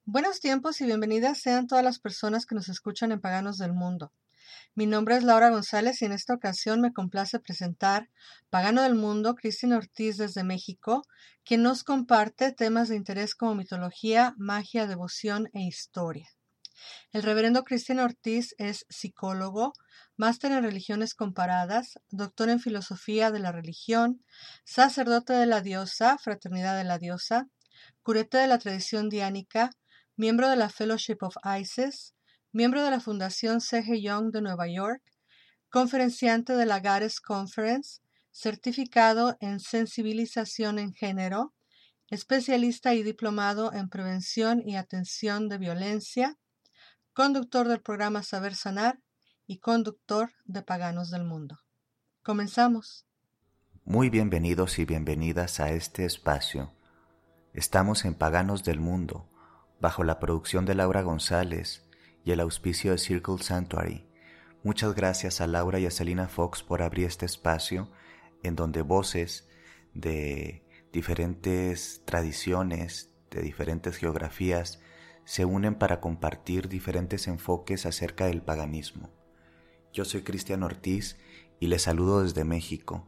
Buenos tiempos y bienvenidas sean todas las personas que nos escuchan en Paganos del Mundo. Mi nombre es Laura González y en esta ocasión me complace presentar Pagano del Mundo, Cristian Ortiz desde México, quien nos comparte temas de interés como mitología, magia, devoción e historia. El reverendo Cristian Ortiz es psicólogo, máster en religiones comparadas, doctor en filosofía de la religión, sacerdote de la diosa, fraternidad de la diosa, curete de la tradición diánica, miembro de la Fellowship of Isis, miembro de la Fundación C.G. Jung de Nueva York, conferenciante de la Goddess Conference, certificado en sensibilización en género, especialista y diplomado en prevención y atención de violencia, conductor del programa Saber Sanar y conductor de Paganos del Mundo. Comenzamos. Muy bienvenidos y bienvenidas a este espacio. Estamos en Paganos del Mundo, bajo la producción de Laura González y el auspicio de Circle Sanctuary. Muchas gracias a Laura y a Selina Fox por abrir este espacio en donde voces de diferentes tradiciones, de diferentes geografías, se unen para compartir diferentes enfoques acerca del paganismo. Yo soy Cristian Ortiz y les saludo desde México.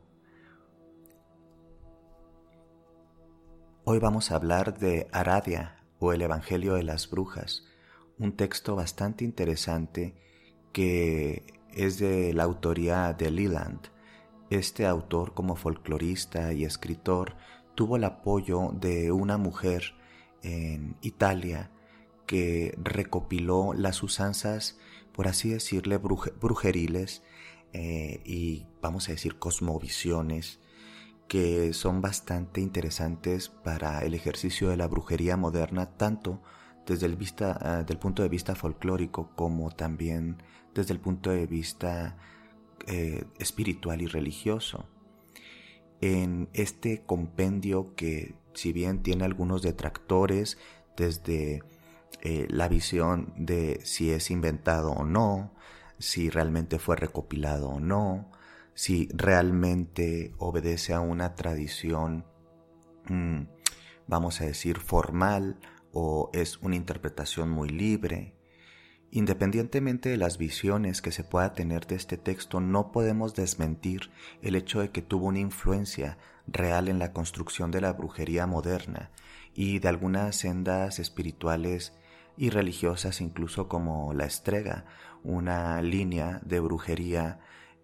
Hoy vamos a hablar de Aradia o el Evangelio de las Brujas, un texto bastante interesante que es de la autoría de Leland. Este autor, como folclorista y escritor, tuvo el apoyo de una mujer en Italia que recopiló las usanzas, por así decirle, brujeriles y vamos a decir cosmovisiones que son bastante interesantes para el ejercicio de la brujería moderna, tanto desde del punto de vista folclórico como también desde el punto de vista espiritual y religioso. En este compendio, que si bien tiene algunos detractores desde la visión de si es inventado o no, si realmente fue recopilado o no, si realmente obedece a una tradición, vamos a decir, formal, o es una interpretación muy libre. Independientemente de las visiones que se pueda tener de este texto, no podemos desmentir el hecho de que tuvo una influencia real en la construcción de la brujería moderna y de algunas sendas espirituales y religiosas, incluso como la Strega, una línea de brujería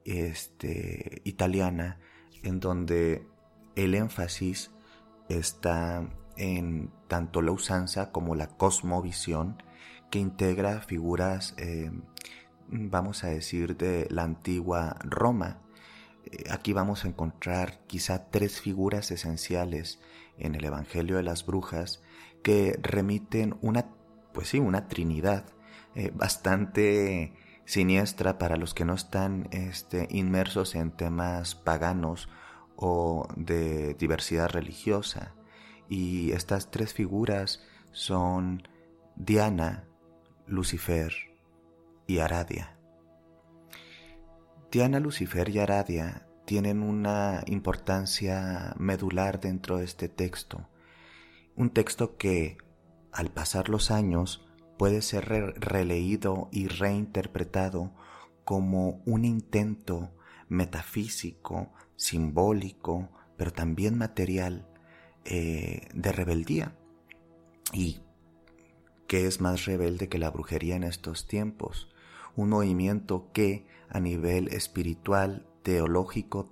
italiana, en donde el énfasis está en tanto la usanza como la cosmovisión, que integra figuras, vamos a decir, de la antigua Roma. Aquí vamos a encontrar quizá 3 figuras esenciales en el Evangelio de las Brujas que remiten una trinidad bastante siniestra para los que no están inmersos en temas paganos o de diversidad religiosa. Y estas 3 figuras son Diana, Lucifer y Aradia. Diana, Lucifer y Aradia tienen una importancia medular dentro de este texto. Un texto que, al pasar los años, puede ser releído y reinterpretado como un intento metafísico, simbólico, pero también material, de rebeldía. ¿Y qué es más rebelde que la brujería en estos tiempos? Un movimiento que a nivel espiritual, teológico,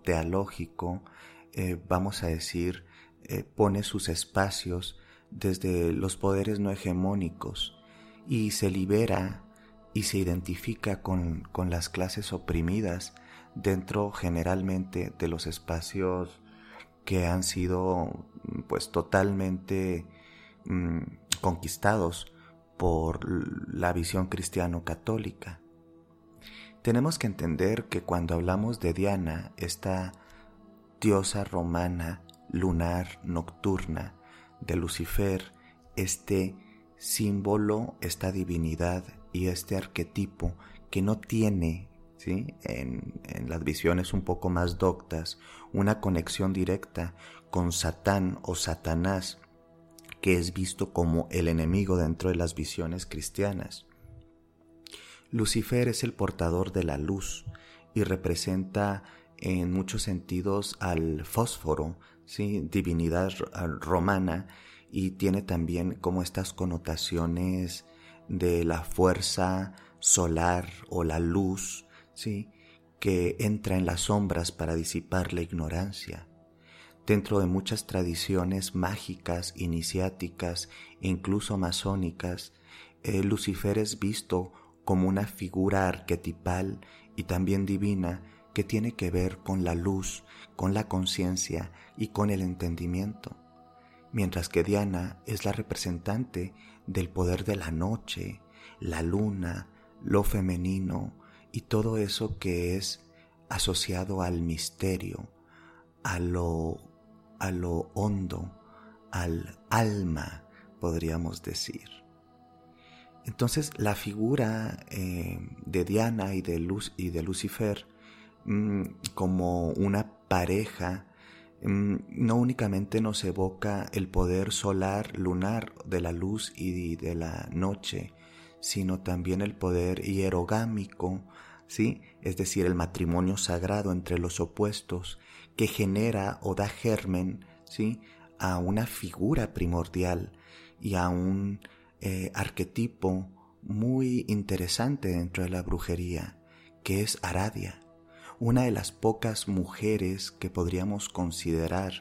vamos a decir, pone sus espacios desde los poderes no hegemónicos y se libera y se identifica con las clases oprimidas dentro generalmente de los espacios que han sido pues totalmente conquistados por la visión cristiano-católica. Tenemos que entender que cuando hablamos de Diana, esta diosa romana, lunar, nocturna, de Lucifer, este símbolo, esta divinidad y este arquetipo que no tiene, ¿sí?, en las visiones un poco más doctas, una conexión directa con Satán o Satanás, que es visto como el enemigo dentro de las visiones cristianas. Lucifer es el portador de la luz y representa en muchos sentidos al fósforo, ¿sí? Divinidad romana, y tiene también como estas connotaciones de la fuerza solar o la luz, ¿sí? Que entra en las sombras para disipar la ignorancia. Dentro de muchas tradiciones mágicas, iniciáticas e incluso masónicas, Lucifer es visto como una figura arquetipal y también divina que tiene que ver con la luz, con la conciencia y con el entendimiento, mientras que Diana es la representante del poder de la noche, la luna, lo femenino y todo eso que es asociado al misterio, a lo hondo, al alma, podríamos decir. Entonces la figura de Diana y de Lucifer como una pareja no únicamente nos evoca el poder solar, lunar de la luz y de la noche, sino también el poder hierogámico, ¿sí? Es decir, el matrimonio sagrado entre los opuestos que genera o da germen, ¿sí? A una figura primordial y a un arquetipo muy interesante dentro de la brujería, que es Aradia, una de las pocas mujeres que podríamos considerar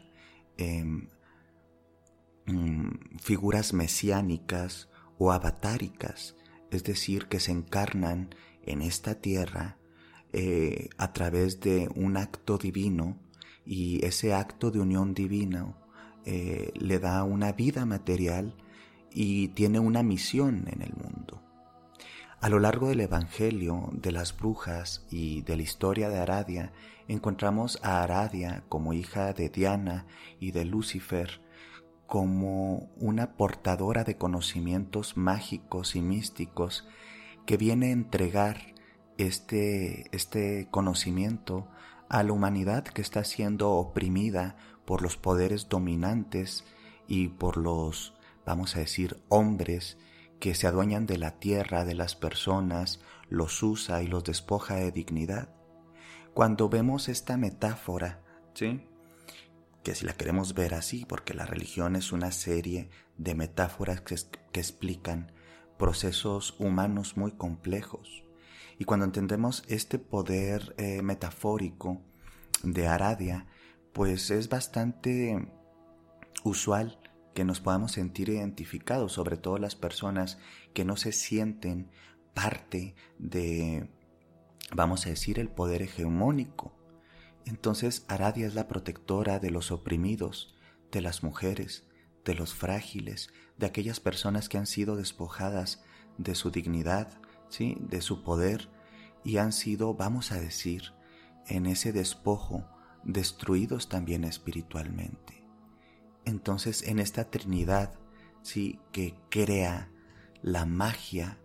figuras mesiánicas o avatáricas, es decir, que se encarnan en esta tierra a través de un acto divino, y ese acto de unión divina le da una vida material y tiene una misión en el mundo. A lo largo del Evangelio de las brujas y de la historia de Aradia, encontramos a Aradia como hija de Diana y de Lucifer, como una portadora de conocimientos mágicos y místicos que viene a entregar este conocimiento a la humanidad que está siendo oprimida por los poderes dominantes y por los, vamos a decir, hombres que se adueñan de la tierra, de las personas, los usa y los despoja de dignidad. Cuando vemos esta metáfora, ¿sí?, que si la queremos ver así, porque la religión es una serie de metáforas que explican procesos humanos muy complejos, y cuando entendemos este poder metafórico de Aradia, pues es bastante usual que nos podamos sentir identificados, sobre todo las personas que no se sienten parte de, vamos a decir, el poder hegemónico. Entonces Aradia es la protectora de los oprimidos, de las mujeres, de los frágiles, de aquellas personas que han sido despojadas de su dignidad, ¿sí?, de su poder, y han sido, vamos a decir, en ese despojo, destruidos también espiritualmente. Entonces, en esta Trinidad, ¿sí?, que crea la magia,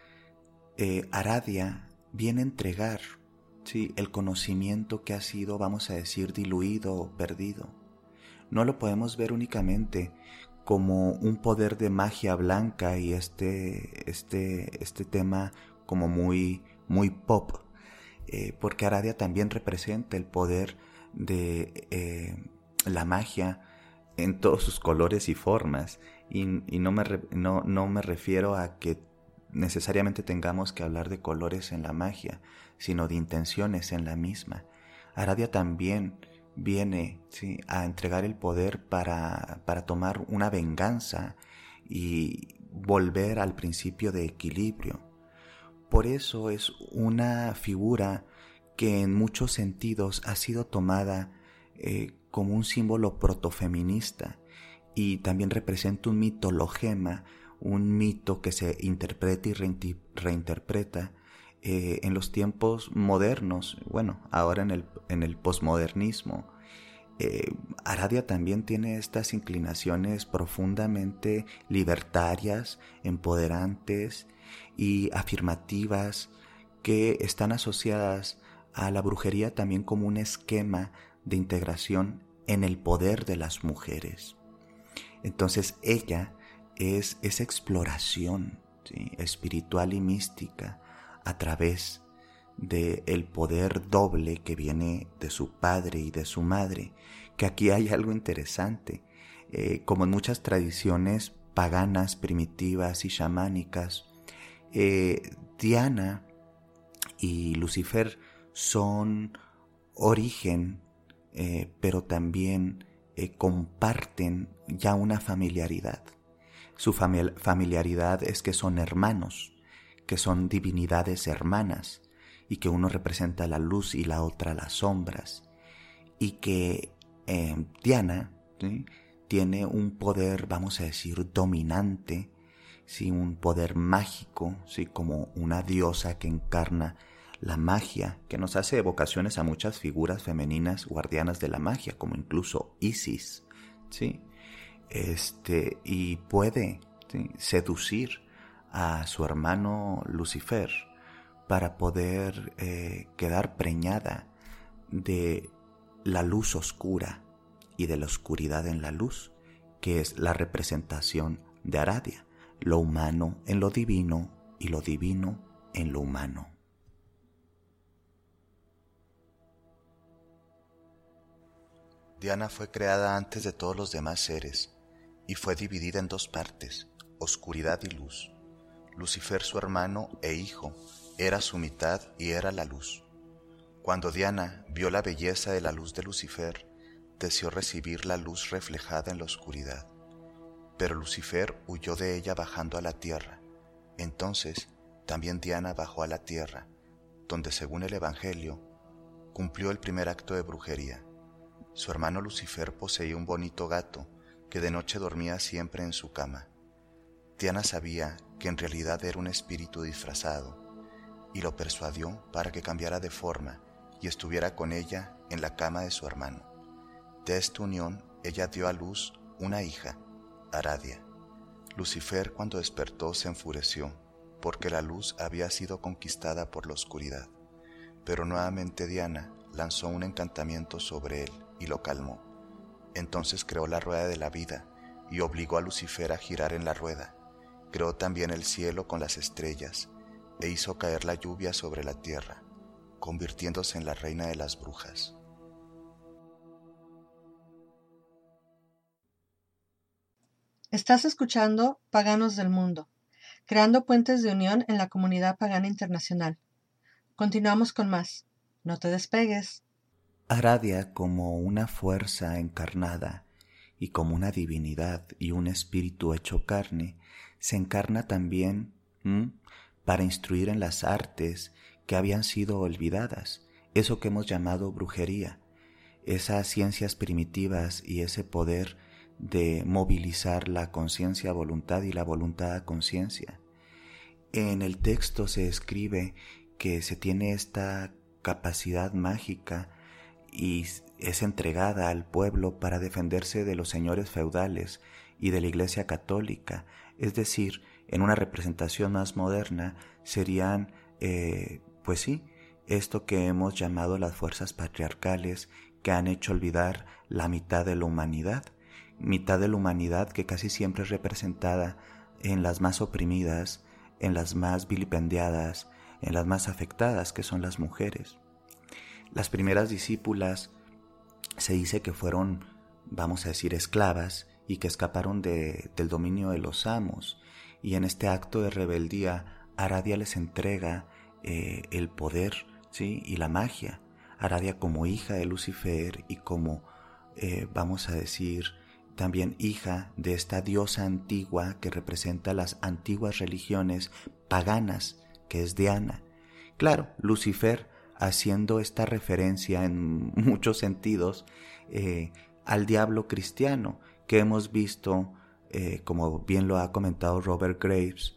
Aradia viene a entregar, ¿sí?, el conocimiento que ha sido, vamos a decir, diluido o perdido. No lo podemos ver únicamente como un poder de magia blanca y este tema como muy pop, porque Aradia también representa el poder de la magia en todos sus colores y formas, y no me refiero a que necesariamente tengamos que hablar de colores en la magia, sino de intenciones en la misma. Aradia también viene, ¿sí?, a entregar el poder para tomar una venganza y volver al principio de equilibrio. Por eso es una figura que en muchos sentidos ha sido tomada como un símbolo protofeminista, y también representa un mitologema, un mito que se interpreta y reinterpreta en los tiempos modernos, bueno, ahora en el posmodernismo. Aradia también tiene estas inclinaciones profundamente libertarias, empoderantes y afirmativas, que están asociadas a la brujería también como un esquema de integración en el poder de las mujeres. Entonces ella es esa exploración, ¿sí?, espiritual y mística a través del poder doble que viene de su padre y de su madre. Que aquí hay algo interesante. Como en muchas tradiciones paganas, primitivas y chamánicas, Diana y Lucifer son origen, pero también comparten ya una familiaridad. Su familiaridad es que son hermanos, que son divinidades hermanas, y que uno representa la luz y la otra las sombras, y que Diana, ¿sí?, tiene un poder, vamos a decir, dominante, ¿sí?, un poder mágico, ¿sí?, como una diosa que encarna la magia, que nos hace evocaciones a muchas figuras femeninas guardianas de la magia, como incluso Isis, ¿sí? Y puede, ¿sí?, seducir a su hermano Lucifer para poder quedar preñada de la luz oscura y de la oscuridad en la luz, que es la representación de Aradia, lo humano en lo divino y lo divino en lo humano. Diana fue creada antes de todos los demás seres y fue dividida en dos partes, oscuridad y luz. Lucifer, su hermano e hijo, era su mitad y era la luz. Cuando Diana vio la belleza de la luz de Lucifer, deseó recibir la luz reflejada en la oscuridad. Pero Lucifer huyó de ella bajando a la tierra. Entonces también Diana bajó a la tierra, donde según el Evangelio, cumplió el primer acto de brujería. Su hermano Lucifer poseía un bonito gato que de noche dormía siempre en su cama. Diana sabía que en realidad era un espíritu disfrazado y lo persuadió para que cambiara de forma y estuviera con ella en la cama de su hermano. De esta unión ella dio a luz una hija, Aradia. Lucifer, cuando despertó, se enfureció porque la luz había sido conquistada por la oscuridad. Pero nuevamente Diana lanzó un encantamiento sobre él y lo calmó. Entonces creó la rueda de la vida y obligó a Lucifer a girar en la rueda. Creó también el cielo con las estrellas e hizo caer la lluvia sobre la tierra, convirtiéndose en la reina de las brujas. Estás escuchando Paganos del Mundo, creando puentes de unión en la comunidad pagana internacional. Continuamos con más. No te despegues. Aradia, como una fuerza encarnada y como una divinidad y un espíritu hecho carne, se encarna también para instruir en las artes que habían sido olvidadas, eso que hemos llamado brujería, esas ciencias primitivas y ese poder de movilizar la conciencia a voluntad y la voluntad a conciencia. En el texto se escribe que se tiene esta capacidad mágica y es entregada al pueblo para defenderse de los señores feudales y de la Iglesia Católica. Es decir, en una representación más moderna serían, pues sí, esto que hemos llamado las fuerzas patriarcales que han hecho olvidar la mitad de la humanidad que casi siempre es representada en las más oprimidas, en las más vilipendiadas, en las más afectadas, que son las mujeres. Las primeras discípulas se dice que fueron, vamos a decir, esclavas y que escaparon del dominio de los amos. Y en este acto de rebeldía, Aradia les entrega el poder, ¿sí?, y la magia. Aradia como hija de Lucifer y como, vamos a decir, también hija de esta diosa antigua que representa las antiguas religiones paganas, que es Diana. Claro, Lucifer haciendo esta referencia en muchos sentidos al diablo cristiano que hemos visto, como bien lo ha comentado Robert Graves,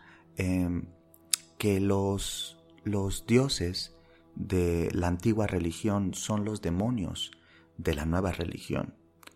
que los dioses de la antigua religión son los demonios de la nueva religión.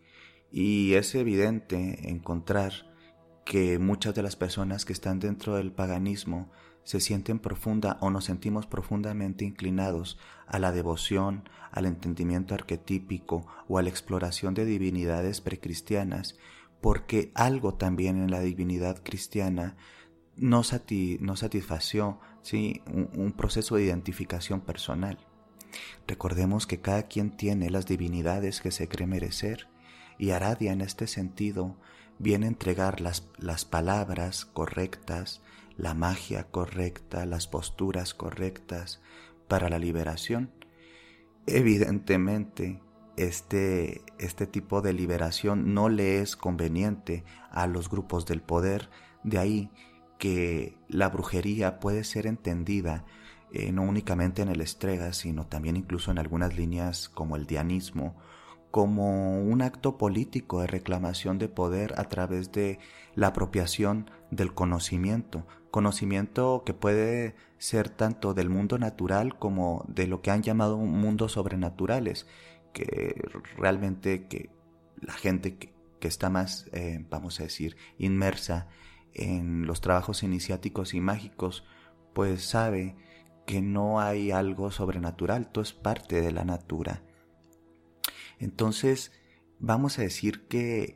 Y es evidente encontrar que muchas de las personas que están dentro del paganismo se sienten nos sentimos profundamente inclinados a la devoción, al entendimiento arquetípico o a la exploración de divinidades precristianas, porque algo también en la divinidad cristiana no satisfació, ¿sí?, un proceso de identificación personal. Recordemos que cada quien tiene las divinidades que se cree merecer, y Aradia en este sentido viene a entregar las palabras correctas, la magia correcta, las posturas correctas para la liberación. Evidentemente, este tipo de liberación no le es conveniente a los grupos del poder, de ahí que la brujería puede ser entendida no únicamente en el estrega, sino también incluso en algunas líneas como el dianismo, como un acto político de reclamación de poder a través de la apropiación del conocimiento que puede ser tanto del mundo natural como de lo que han llamado mundos sobrenaturales, que realmente que la gente que está más, vamos a decir, inmersa en los trabajos iniciáticos y mágicos, pues sabe que no hay algo sobrenatural, todo es parte de la natura. Entonces, vamos a decir que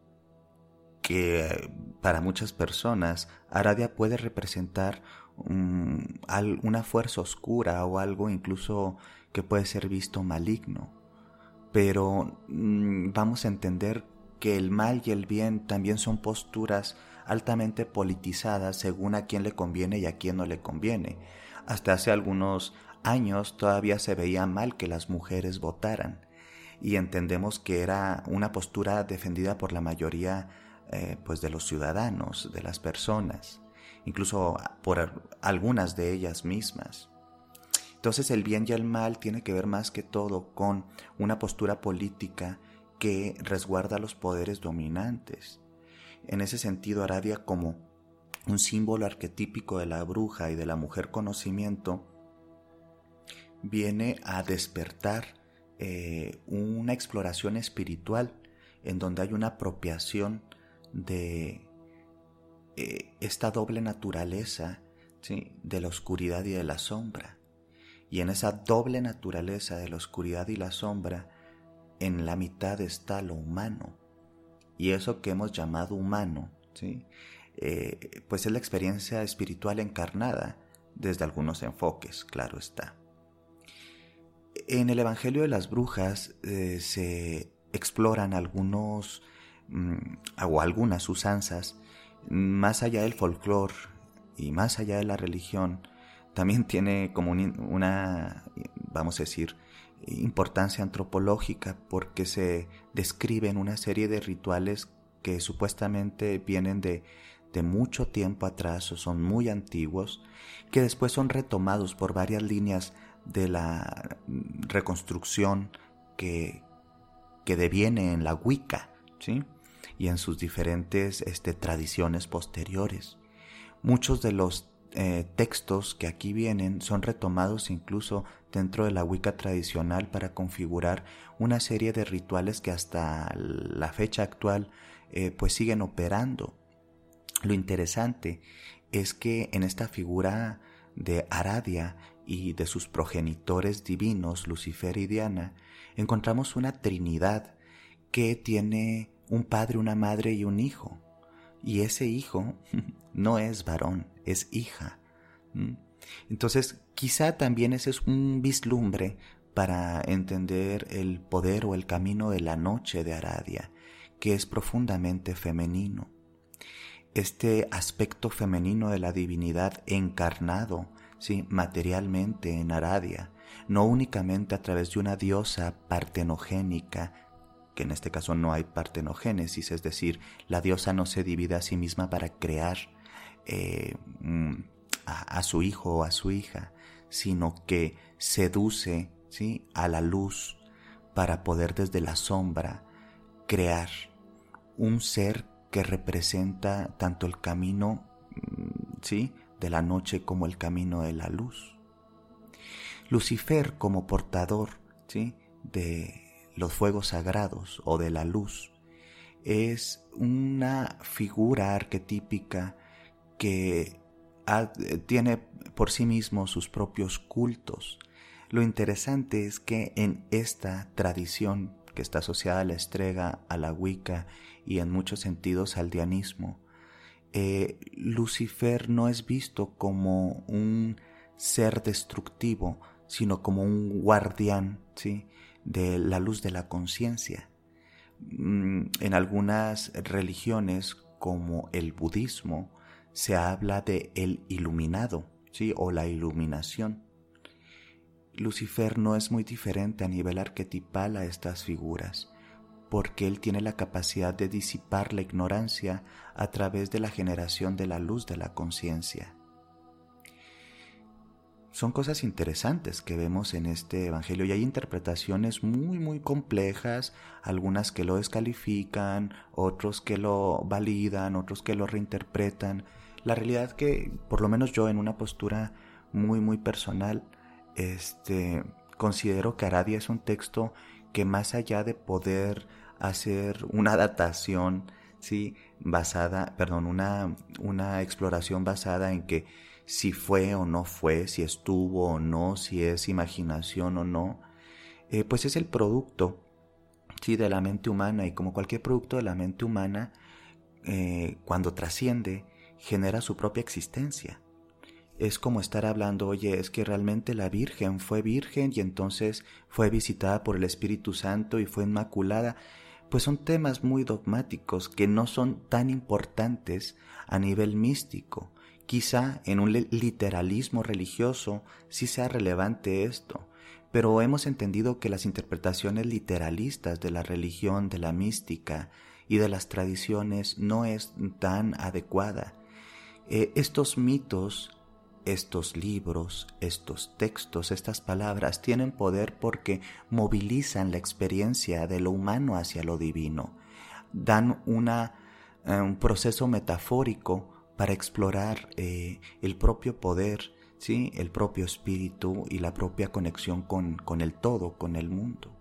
para muchas personas Aradia puede representar una fuerza oscura o algo incluso que puede ser visto maligno. Pero vamos a entender que el mal y el bien también son posturas altamente politizadas según a quién le conviene y a quién no le conviene. Hasta hace algunos años todavía se veía mal que las mujeres votaran, y entendemos que era una postura defendida por la mayoría pues de los ciudadanos, de las personas, incluso por algunas de ellas mismas. Entonces el bien y el mal tiene que ver más que todo con una postura política que resguarda los poderes dominantes. En ese sentido, Aradia, como un símbolo arquetípico de la bruja y de la mujer conocimiento, viene a despertar una exploración espiritual en donde hay una apropiación de esta doble naturaleza, ¿sí?, de la oscuridad y de la sombra. Y en esa doble naturaleza de la oscuridad y la sombra, en la mitad está lo humano. Y eso que hemos llamado humano, ¿sí?, pues es la experiencia espiritual encarnada desde algunos enfoques, claro está. En el Evangelio de las Brujas se exploran algunas usanzas, más allá del folclore y más allá de la religión. También tiene como una, vamos a decir, importancia antropológica, porque se describen una serie de rituales que supuestamente vienen de mucho tiempo atrás o son muy antiguos, que después son retomados por varias líneas de la reconstrucción que deviene en la Wicca, ¿sí?, y en sus diferentes tradiciones posteriores. Muchos de los textos que aquí vienen son retomados incluso dentro de la Wicca tradicional para configurar una serie de rituales que hasta la fecha actual pues siguen operando. Lo interesante es que en esta figura de Aradia y de sus progenitores divinos, Lucifer y Diana, encontramos una trinidad que tiene un padre, una madre y un hijo. Y ese hijo no es varón, es hija. Entonces, quizá también ese es un vislumbre para entender el poder o el camino de la noche de Aradia, que es profundamente femenino. Este aspecto femenino de la divinidad encarnado, ¿sí?, materialmente en Aradia, no únicamente a través de una diosa partenogénica, que en este caso no hay partenogénesis, es decir, la diosa no se divide a sí misma para crear a su hijo o a su hija, sino que seduce, ¿sí?, a la luz para poder desde la sombra crear un ser que representa tanto el camino, ¿sí?, de la noche como el camino de la luz. Lucifer, como portador, ¿sí?, de los fuegos sagrados o de la luz, es una figura arquetípica que tiene por sí mismo sus propios cultos. Lo interesante es que en esta tradición que está asociada a la estrega, a la Wicca y en muchos sentidos al dianismo, Lucifer no es visto como un ser destructivo, sino como un guardián, ¿sí?, de la luz de la conciencia. En algunas religiones, como el budismo, se habla de el iluminado, ¿sí?, o la iluminación. Lucifer no es muy diferente a nivel arquetipal a estas figuras, porque él tiene la capacidad de disipar la ignorancia a través de la generación de la luz de la conciencia. Son cosas interesantes que vemos en este evangelio y hay interpretaciones muy complejas, algunas que lo descalifican, otros que lo validan, otros que lo reinterpretan. La realidad es que, por lo menos yo en una postura muy personal, considero que Aradia es un texto que, más allá de poder hacer una datación, ¿sí?, una exploración basada en que si fue o no fue, si estuvo o no, si es imaginación o no, pues es el producto, ¿sí?, de la mente humana, y como cualquier producto de la mente humana, cuando trasciende, genera su propia existencia. Es como estar hablando, oye, es que realmente la Virgen fue virgen y entonces fue visitada por el Espíritu Santo y fue inmaculada. Pues son temas muy dogmáticos que no son tan importantes a nivel místico. Quizá en un literalismo religioso sí sea relevante esto, pero hemos entendido que las interpretaciones literalistas de la religión, de la mística y de las tradiciones no es tan adecuada. Estos mitos, estos libros, estos textos, estas palabras tienen poder porque movilizan la experiencia de lo humano hacia lo divino. Dan un proceso metafórico para explorar el propio poder, ¿sí?, el propio espíritu y la propia conexión con el todo, con el mundo.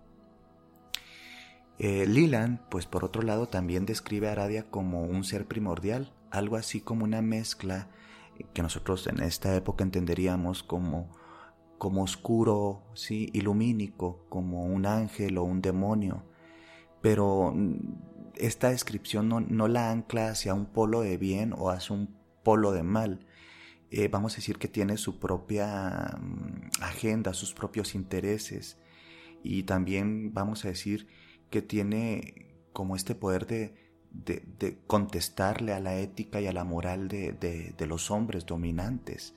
Leland, pues por otro lado, también describe a Aradia como un ser primordial, algo así como una mezcla que nosotros en esta época entenderíamos como oscuro, ¿sí?, ilumínico, como un ángel o un demonio, pero esta descripción no la ancla hacia un polo de bien o hacia un polo de mal. Vamos a decir que tiene su propia agenda, sus propios intereses, y también vamos a decir que tiene como este poder de contestarle a la ética y a la moral de los hombres dominantes.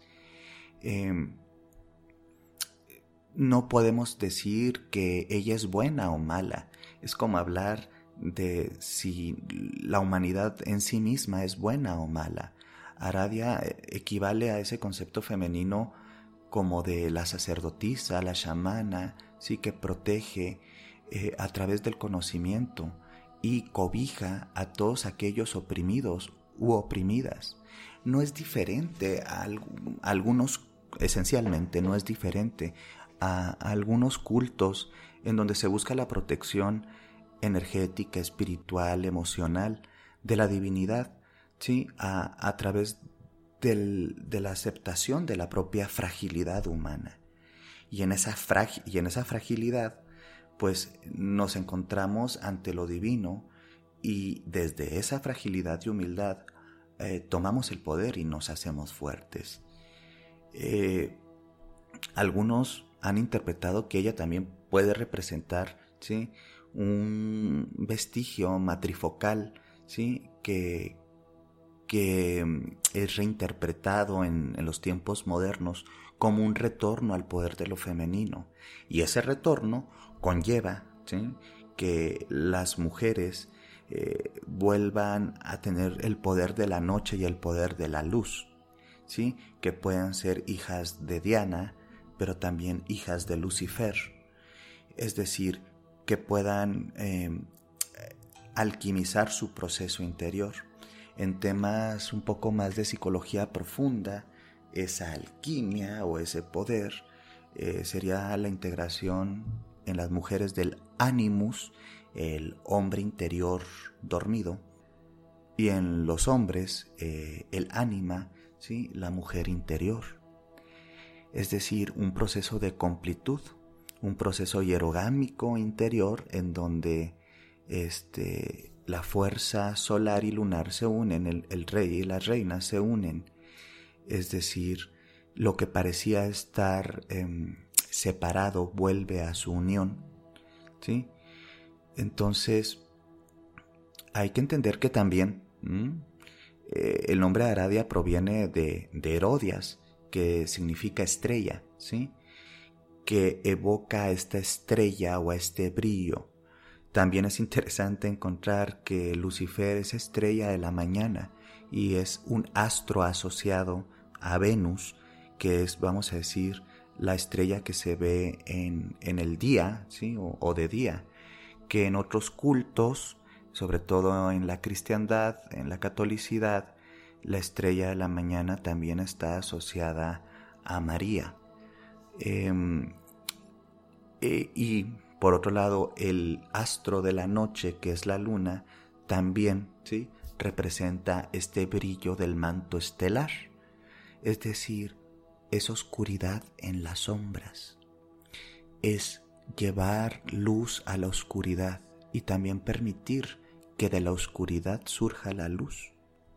No podemos decir que ella es buena o mala. Es como hablar de si la humanidad en sí misma es buena o mala. Aradia equivale a ese concepto femenino como de la sacerdotisa, la chamana, sí, que protege a través del conocimiento y cobija a todos aquellos oprimidos u oprimidas. No es diferente a algunos, esencialmente no es diferente a algunos cultos en donde se busca la protección energética, espiritual, emocional de la divinidad, ¿sí?, a través de la aceptación de la propia fragilidad humana. Y en esa fragilidad, pues nos encontramos ante lo divino, y desde esa fragilidad y humildad tomamos el poder y nos hacemos fuertes. Algunos han interpretado que ella también puede representar, ¿sí?, un vestigio matrifocal, ¿sí?, que es reinterpretado en los tiempos modernos como un retorno al poder de lo femenino. Y ese retorno conlleva, ¿sí?, que las mujeres vuelvan a tener el poder de la noche y el poder de la luz, ¿sí?, que puedan ser hijas de Diana, pero también hijas de Lucifer. Es decir, que puedan alquimizar su proceso interior. En temas un poco más de psicología profunda, esa alquimia o ese poder sería la integración en las mujeres del animus, el hombre interior dormido, y en los hombres el ánima, ¿sí?, la mujer interior. Es decir, un proceso de completud, un proceso hierogámico interior en donde la fuerza solar y lunar se unen, el rey y la reina se unen. Es decir, lo que parecía estar separado vuelve a su unión, ¿sí? Entonces, hay que entender que también el nombre de Aradia proviene de Herodias, que significa estrella, ¿sí? Que evoca a esta estrella o a este brillo. También es interesante encontrar que Lucifer es estrella de la mañana y es un astro asociado a Venus, que es, vamos a decir, la estrella que se ve en el día, ¿sí? o de día, que en otros cultos, sobre todo en la cristiandad, en la catolicidad, la estrella de la mañana también está asociada a María. Y por otro lado, el astro de la noche, que es la luna, también, ¿sí?, representa este brillo del manto estelar. Es decir, es oscuridad en las sombras. Es llevar luz a la oscuridad y también permitir que de la oscuridad surja la luz.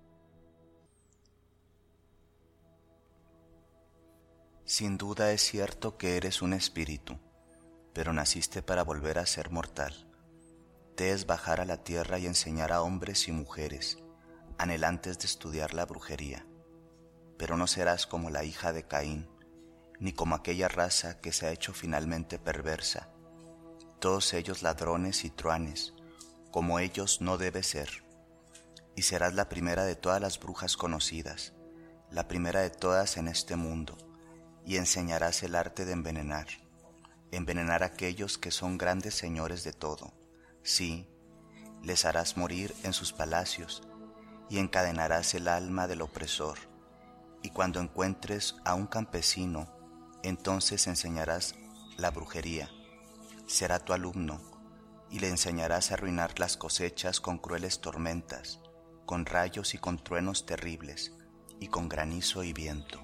Sin duda es cierto que eres un espíritu, pero naciste para volver a ser mortal. Te es bajar a la tierra y enseñar a hombres y mujeres, anhelantes de estudiar la brujería. Pero no serás como la hija de Caín, ni como aquella raza que se ha hecho finalmente perversa. Todos ellos ladrones y truanes, como ellos no debe ser. Y serás la primera de todas las brujas conocidas, la primera de todas en este mundo, y enseñarás el arte de envenenar a aquellos que son grandes señores de todo. Sí, les harás morir en sus palacios, y encadenarás el alma del opresor. Y cuando encuentres a un campesino, entonces enseñarás la brujería. Será tu alumno, y le enseñarás a arruinar las cosechas con crueles tormentas, con rayos y con truenos terribles, y con granizo y viento.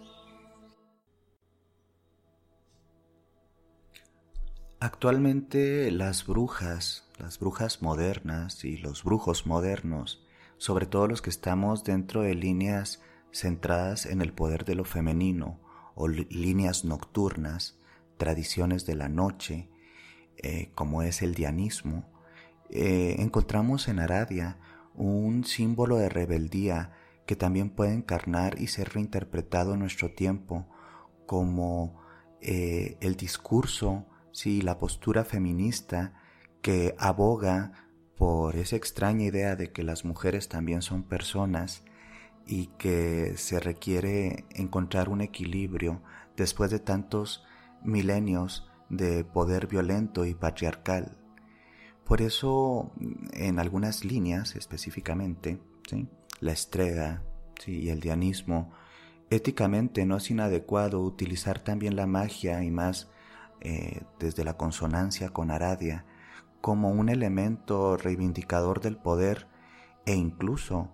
Actualmente las brujas modernas y los brujos modernos, sobre todo los que estamos dentro de líneas centradas en el poder de lo femenino o líneas nocturnas, tradiciones de la noche, como es el dianismo, encontramos en Aradia un símbolo de rebeldía que también puede encarnar y ser reinterpretado en nuestro tiempo como el discurso, sí, la postura feminista que aboga por esa extraña idea de que las mujeres también son personas y que se requiere encontrar un equilibrio después de tantos milenios de poder violento y patriarcal. Por eso, en algunas líneas específicamente, ¿sí?, la estrega, ¿sí?, y el dianismo, éticamente no es inadecuado utilizar también la magia y más desde la consonancia con Aradia como un elemento reivindicador del poder e incluso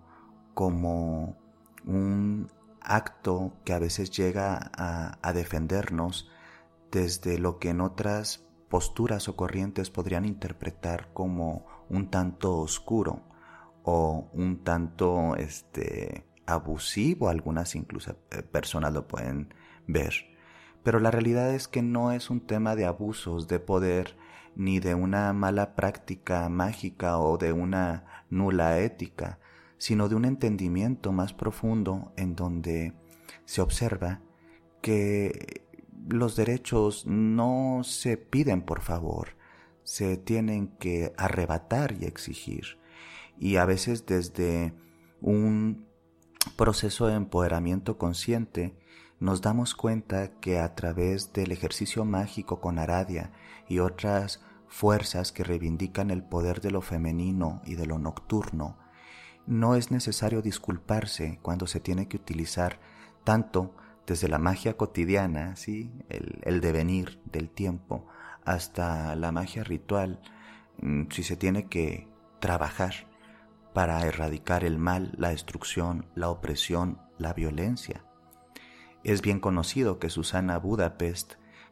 como un acto que a veces llega a defendernos desde lo que en otras posturas o corrientes podrían interpretar como un tanto oscuro o un tanto abusivo. Algunas incluso personas lo pueden ver. Pero la realidad es que no es un tema de abusos de poder, ni de una mala práctica mágica o de una nula ética, sino de un entendimiento más profundo en donde se observa que los derechos no se piden por favor, se tienen que arrebatar y exigir. Y a veces desde un proceso de empoderamiento consciente nos damos cuenta que a través del ejercicio mágico con Aradia y otras fuerzas que reivindican el poder de lo femenino y de lo nocturno, no es necesario disculparse cuando se tiene que utilizar tanto desde la magia cotidiana, ¿sí?, el devenir del tiempo, hasta la magia ritual, si se tiene que trabajar para erradicar el mal, la destrucción, la opresión, la violencia. Es bien conocido que Susana Budapest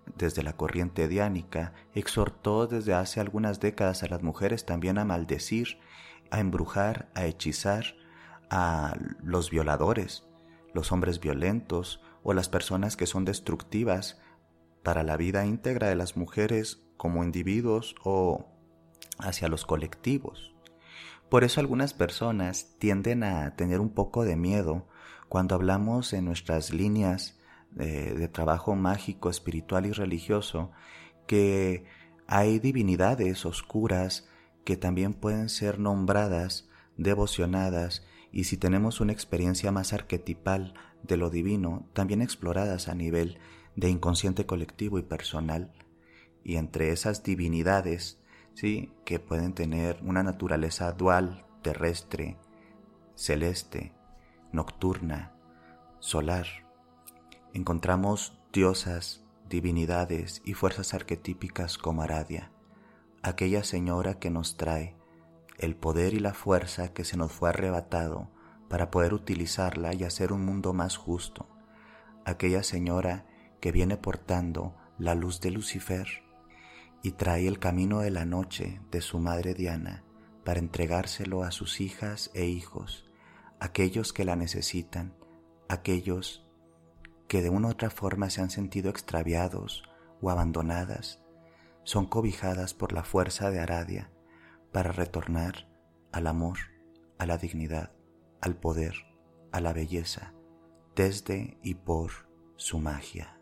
desde la corriente diánica, exhortó desde hace algunas décadas a las mujeres también a maldecir, a embrujar, a hechizar a los violadores, los hombres violentos o las personas que son destructivas para la vida íntegra de las mujeres como individuos o hacia los colectivos. Por eso algunas personas tienden a tener un poco de miedo cuando hablamos en nuestras líneas de trabajo mágico, espiritual y religioso, que hay divinidades oscuras que también pueden ser nombradas, devocionadas, y si tenemos una experiencia más arquetipal de lo divino, también exploradas a nivel de inconsciente colectivo y personal. Y entre esas divinidades, ¿sí?, que pueden tener una naturaleza dual, terrestre, celeste, nocturna, solar, encontramos diosas, divinidades y fuerzas arquetípicas como Aradia, aquella señora que nos trae el poder y la fuerza que se nos fue arrebatado para poder utilizarla y hacer un mundo más justo, aquella señora que viene portando la luz de Lucifer y trae el camino de la noche de su madre Diana para entregárselo a sus hijas e hijos, aquellos que la necesitan, aquellos que de una u otra forma se han sentido extraviados o abandonadas, son cobijadas por la fuerza de Aradia para retornar al amor, a la dignidad, al poder, a la belleza, desde y por su magia.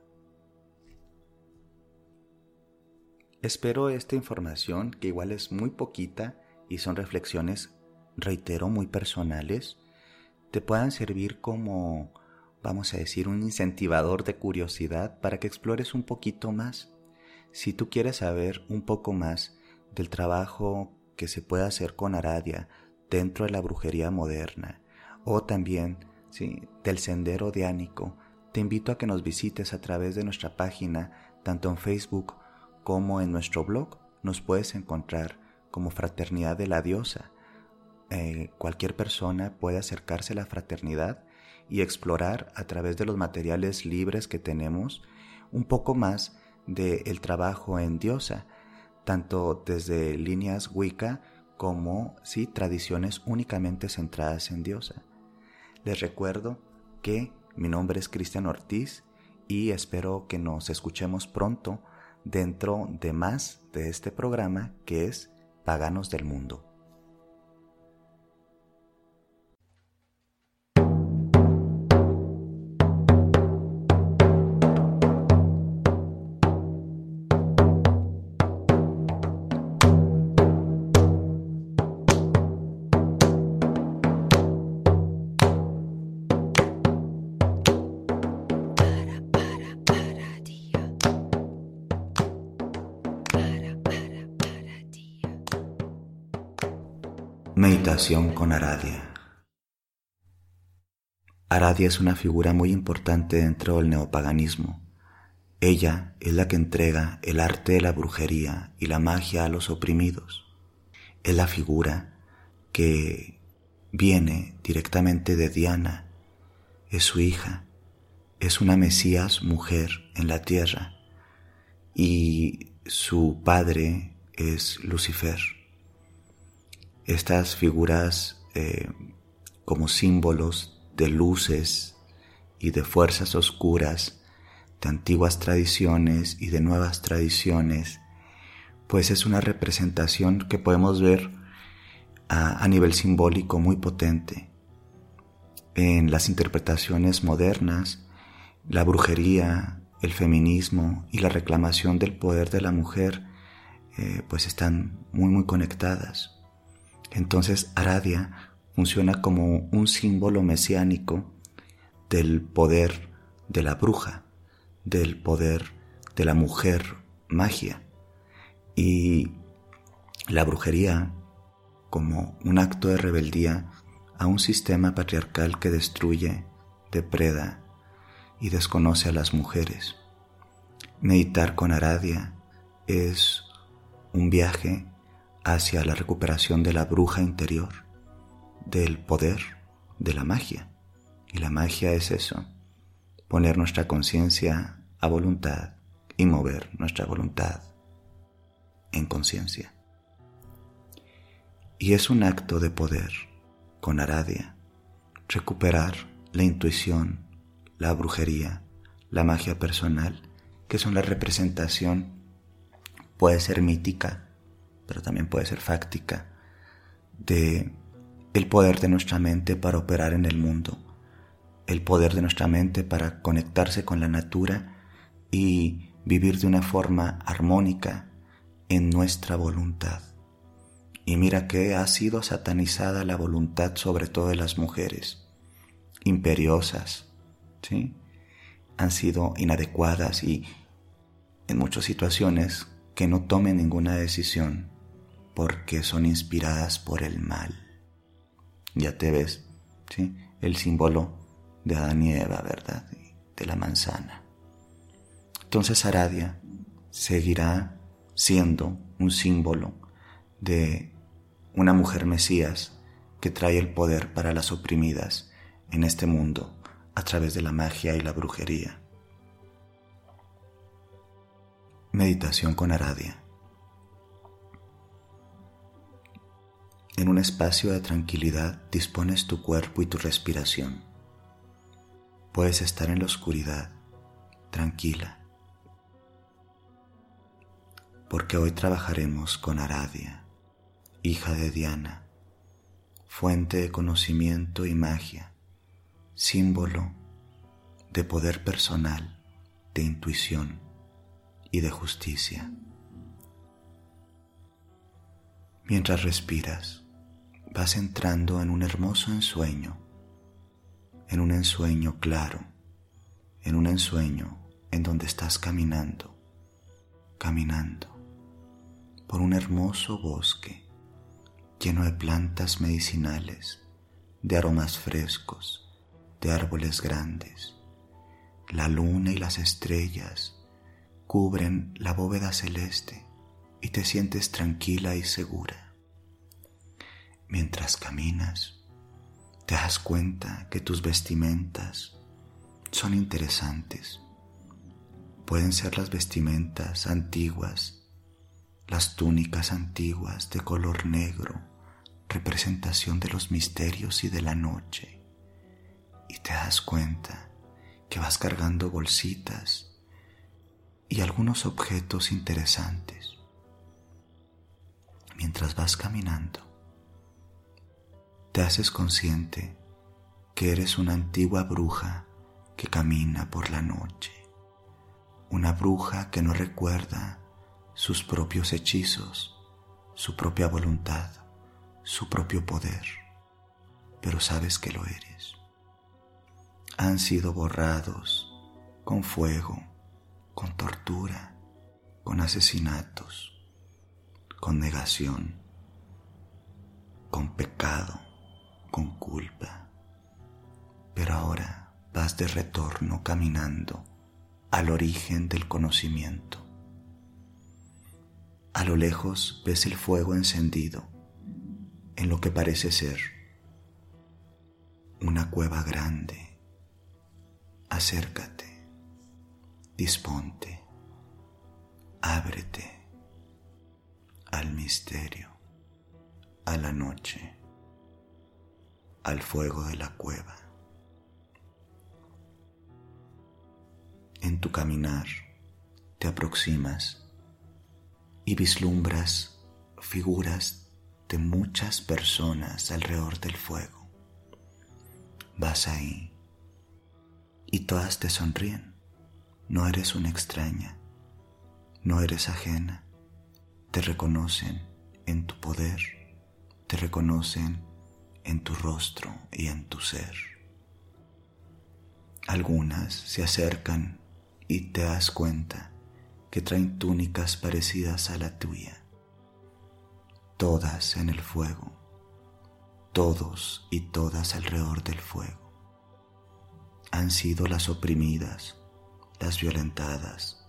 Espero esta información, que igual es muy poquita y son reflexiones, reitero, muy personales, te puedan servir como, vamos a decir, un incentivador de curiosidad para que explores un poquito más. Si tú quieres saber un poco más del trabajo que se puede hacer con Aradia dentro de la brujería moderna, o también, ¿sí?, del sendero diánico, te invito a que nos visites a través de nuestra página, tanto en Facebook como en nuestro blog. Nos puedes encontrar como Fraternidad de la Diosa. Cualquier persona puede acercarse a la fraternidad y explorar a través de los materiales libres que tenemos un poco más del trabajo en diosa, tanto desde líneas Wicca como tradiciones únicamente centradas en diosa. Les recuerdo que mi nombre es Cristian Ortiz y espero que nos escuchemos pronto dentro de más de este programa que es Paganos del Mundo. Meditación con Aradia. Aradia es una figura muy importante dentro del neopaganismo. Ella es la que entrega el arte de la brujería y la magia a los oprimidos. Es la figura que viene directamente de Diana, es su hija, es una Mesías mujer en la tierra y su padre es Lucifer. Estas figuras como símbolos de luces y de fuerzas oscuras, de antiguas tradiciones y de nuevas tradiciones, pues es una representación que podemos ver a nivel simbólico muy potente. En las interpretaciones modernas, la brujería, el feminismo y la reclamación del poder de la mujer pues están muy conectadas. Entonces Aradia funciona como un símbolo mesiánico del poder de la bruja, del poder de la mujer magia, y la brujería como un acto de rebeldía a un sistema patriarcal que destruye, depreda y desconoce a las mujeres. Meditar con Aradia es un viaje hacia la recuperación de la bruja interior, del poder, de la magia. Y la magia es eso, poner nuestra conciencia a voluntad y mover nuestra voluntad en conciencia. Y es un acto de poder con Aradia recuperar la intuición, la brujería, la magia personal, que son la representación, puede ser mítica, pero también puede ser fáctica, de el poder de nuestra mente para operar en el mundo, el poder de nuestra mente para conectarse con la natura y vivir de una forma armónica en nuestra voluntad. Y mira que ha sido satanizada la voluntad, sobre todo de las mujeres, imperiosas, ¿sí? Han sido inadecuadas y en muchas situaciones que no tomen ninguna decisión porque son inspiradas por el mal. Ya te ves, ¿sí? El símbolo de Adán y Eva, ¿verdad? De la manzana. Entonces Aradia seguirá siendo un símbolo de una mujer mesías que trae el poder para las oprimidas en este mundo a través de la magia y la brujería. Meditación con Aradia. En un espacio de tranquilidad dispones tu cuerpo y tu respiración. Puedes estar en la oscuridad, tranquila, porque hoy trabajaremos con Aradia, hija de Diana, fuente de conocimiento y magia, símbolo de poder personal, de intuición y de justicia. Mientras respiras, vas entrando en un hermoso ensueño, en un ensueño claro, en un ensueño en donde estás caminando por un hermoso bosque lleno de plantas medicinales, de aromas frescos, de árboles grandes. La luna y las estrellas cubren la bóveda celeste y te sientes tranquila y segura. Mientras caminas, te das cuenta que tus vestimentas son interesantes. Pueden ser las vestimentas antiguas, las túnicas antiguas de color negro, representación de los misterios y de la noche. Y te das cuenta que vas cargando bolsitas y algunos objetos interesantes. Mientras vas caminando, te haces consciente que eres una antigua bruja que camina por la noche, una bruja que no recuerda sus propios hechizos, su propia voluntad, su propio poder, pero sabes que lo eres. Han sido borrados con fuego, con tortura, con asesinatos, con negación, con pecado, con culpa. Pero ahora vas de retorno caminando al origen del conocimiento. A lo lejos ves el fuego encendido en lo que parece ser una cueva grande. Acércate, disponte, ábrete al misterio, a la noche, al fuego de la cueva. En tu caminar te aproximas y vislumbras figuras de muchas personas alrededor del fuego. Vas ahí y todas te sonríen. No eres una extraña, no eres ajena. Te reconocen en tu poder, te reconocen en tu rostro y en tu ser. Algunas se acercan y te das cuenta que traen túnicas parecidas a la tuya. Todas en el fuego, todos y todas alrededor del fuego. Han sido las oprimidas, las violentadas,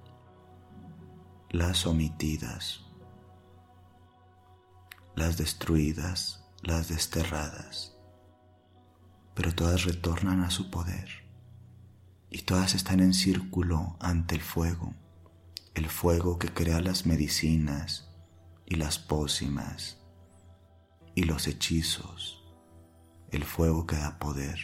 las omitidas, las destruidas, las desterradas, pero todas retornan a su poder y todas están en círculo ante el fuego, el fuego que crea las medicinas y las pócimas y los hechizos, el fuego que da poder.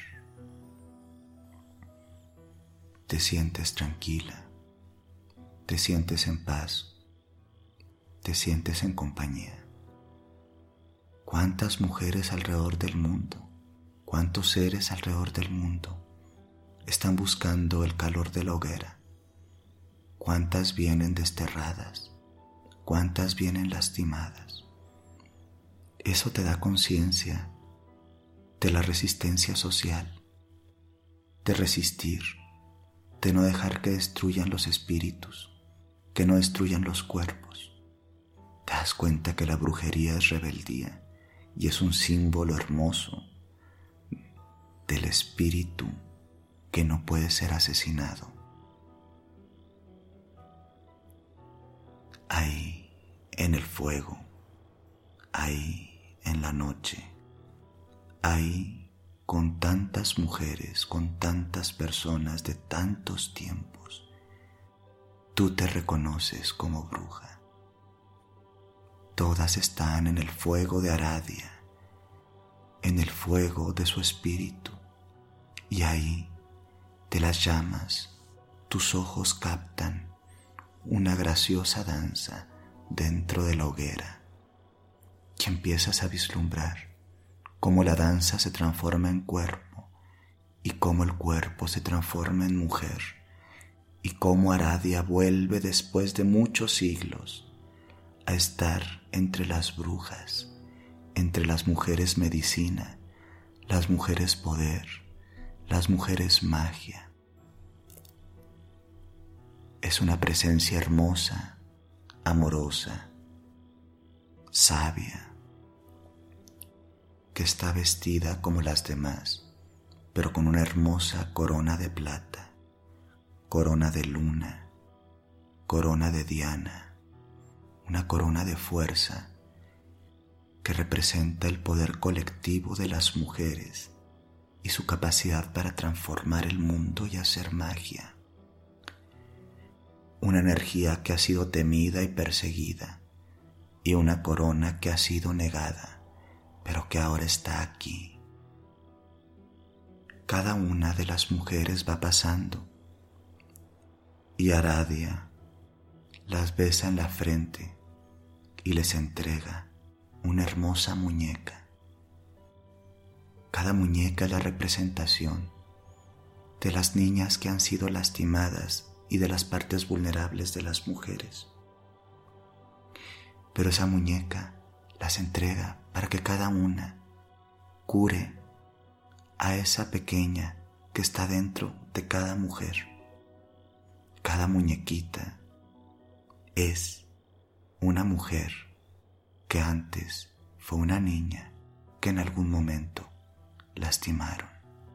Te sientes tranquila, te sientes en paz, te sientes en compañía. ¿Cuántas mujeres alrededor del mundo, cuántos seres alrededor del mundo están buscando el calor de la hoguera? ¿Cuántas vienen desterradas? ¿Cuántas vienen lastimadas? Eso te da conciencia de la resistencia social, de resistir, de no dejar que destruyan los espíritus, que no destruyan los cuerpos. Te das cuenta que la brujería es rebeldía y es un símbolo hermoso del espíritu que no puede ser asesinado. Ahí en el fuego, ahí en la noche, ahí con tantas mujeres, con tantas personas de tantos tiempos, tú te reconoces como bruja. Todas están en el fuego de Aradia, en el fuego de su espíritu, y ahí, de las llamas, tus ojos captan una graciosa danza dentro de la hoguera, y empiezas a vislumbrar cómo la danza se transforma en cuerpo, y cómo el cuerpo se transforma en mujer, y cómo Aradia vuelve después de muchos siglos a estar entre las brujas, entre las mujeres medicina, las mujeres poder, las mujeres magia. Es una presencia hermosa, amorosa, sabia, que está vestida como las demás, pero con una hermosa corona de plata, corona de luna, corona de Diana, una corona de fuerza que representa el poder colectivo de las mujeres y su capacidad para transformar el mundo y hacer magia. Una energía que ha sido temida y perseguida, y una corona que ha sido negada, pero que ahora está aquí. Cada una de las mujeres va pasando, y Aradia las besa en la frente y les entrega una hermosa muñeca. Cada muñeca es la representación de las niñas que han sido lastimadas y de las partes vulnerables de las mujeres. Pero esa muñeca las entrega para que cada una cure a esa pequeña que está dentro de cada mujer. Cada muñequita es una mujer que antes fue una niña que en algún momento lastimaron.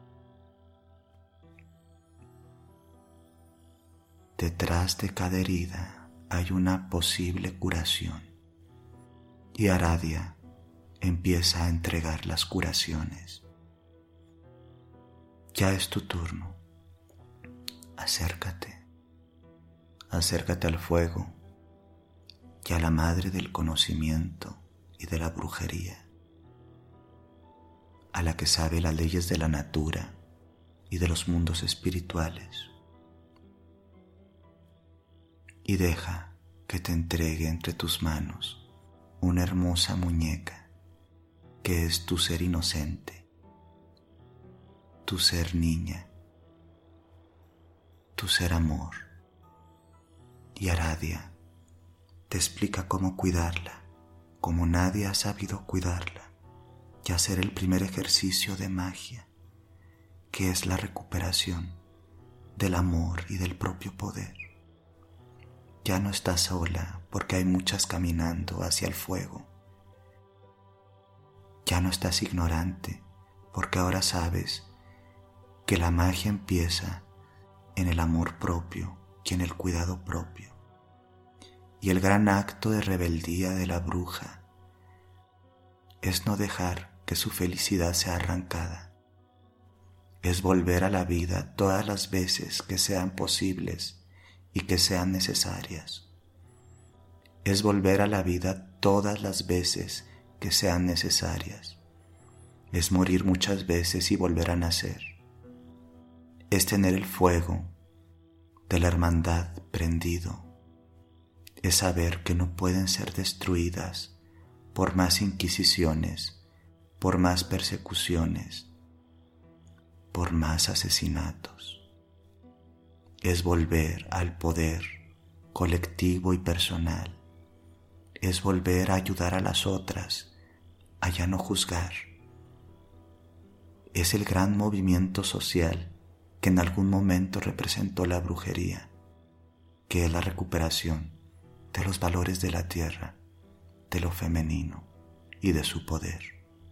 Detrás de cada herida hay una posible curación, y Aradia empieza a entregar las curaciones. Ya es tu turno. Acércate al fuego y a la madre del conocimiento y de la brujería, a la que sabe las leyes de la natura y de los mundos espirituales, y deja que te entregue entre tus manos una hermosa muñeca que es tu ser inocente, tu ser niña, tu ser amor. Y Aradia te explica cómo cuidarla, como nadie ha sabido cuidarla, y hacer el primer ejercicio de magia, que es la recuperación del amor y del propio poder. Ya no estás sola porque hay muchas caminando hacia el fuego. Ya no estás ignorante porque ahora sabes que la magia empieza en el amor propio y en el cuidado propio. Y el gran acto de rebeldía de la bruja es no dejar que su felicidad sea arrancada. Es volver a la vida todas las veces que sean posibles y que sean necesarias. es volver a la vida todas las veces que sean necesarias. Es morir muchas veces y volver a nacer. Es tener el fuego de la hermandad prendido. Es saber que no pueden ser destruidas por más inquisiciones, por más persecuciones, por más asesinatos. Es volver al poder colectivo y personal. Es volver a ayudar a las otras, a ya no juzgar. Es el gran movimiento social que en algún momento representó la brujería, que es la recuperación de los valores de la tierra, de lo femenino y de su poder.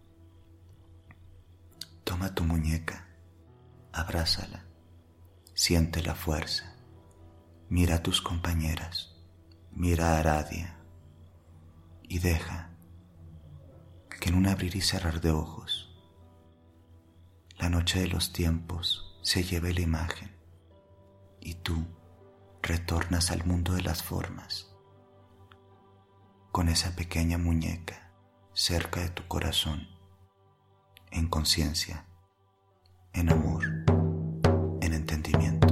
Toma tu muñeca, abrázala, siente la fuerza, mira a tus compañeras, mira a Aradia y deja que en un abrir y cerrar de ojos la noche de los tiempos se lleve la imagen y tú retornas al mundo de las formas con esa pequeña muñeca cerca de tu corazón, en conciencia, en amor, en entendimiento.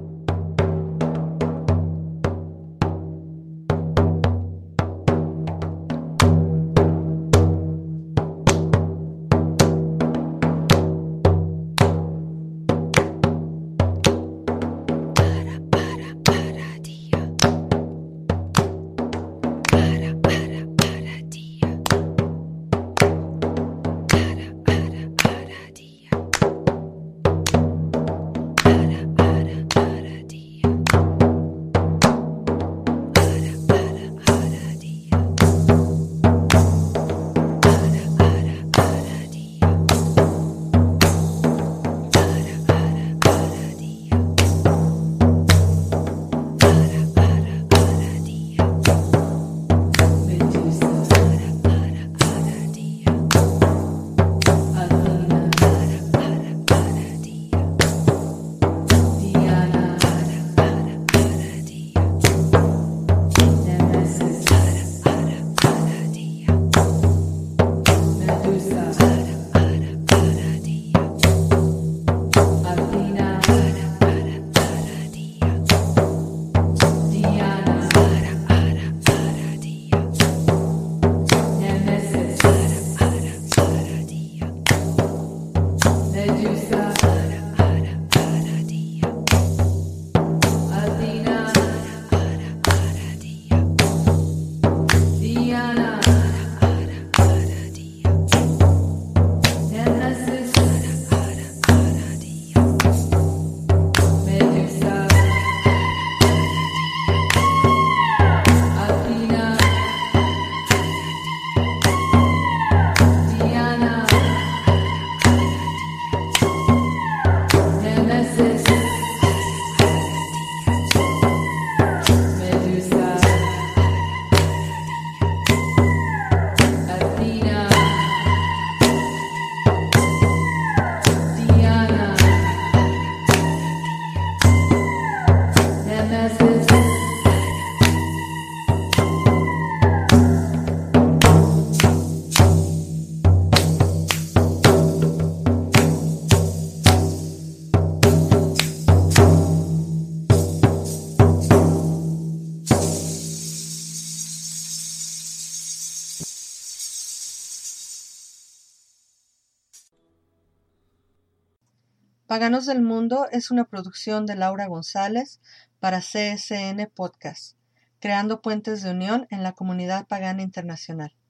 Paganos del Mundo es una producción de Laura González para CSN Podcast, creando puentes de unión en la comunidad pagana internacional.